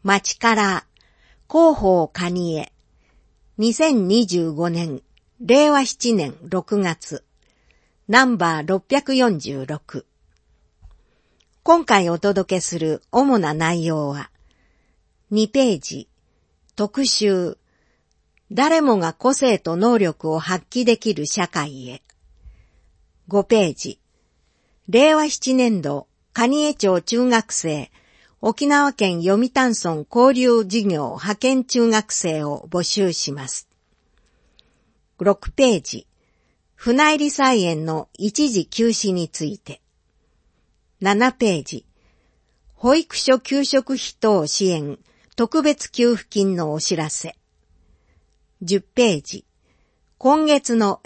町から広報蟹江2025年令和7年6月ナンバー646。今回お届けする主な内容は2ページ特集誰もが個性と能力を発揮できる社会へ。5ページ令和7年度蟹江町中学生沖縄県読谷村交流事業派遣中学生を募集します。6ページ船入り菜園の一時休止について。7ページ保育所給食費等支援特別給付金のお知らせ。10ページ今月の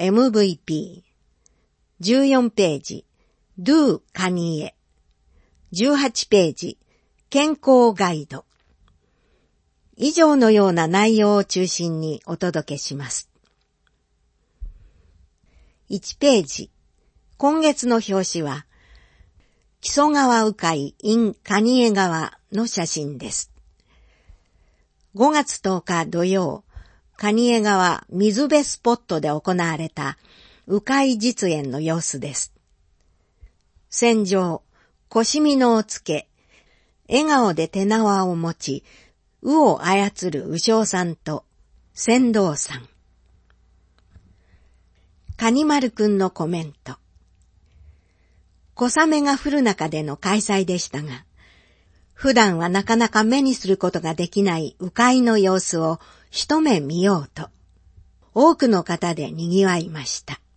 MVP。14ページDo 蟹江。18ページ健康ガイド。以上のような内容を中心にお届けします。1ページ今月の表紙は木曽川鵜飼 in 蟹江川の写真です。5月10日土曜、蟹江川水辺スポットで行われた鵜飼実演の様子です。船上、腰みのをつけ、笑顔で手縄を持ち、鵜を操る鵜匠さんと船頭さん。カニマルくんのコメント。小雨が降る中での開催でしたが、普段はなかなか目にすることができない鵜飼の様子を一目見ようと、多くの方で賑わいました。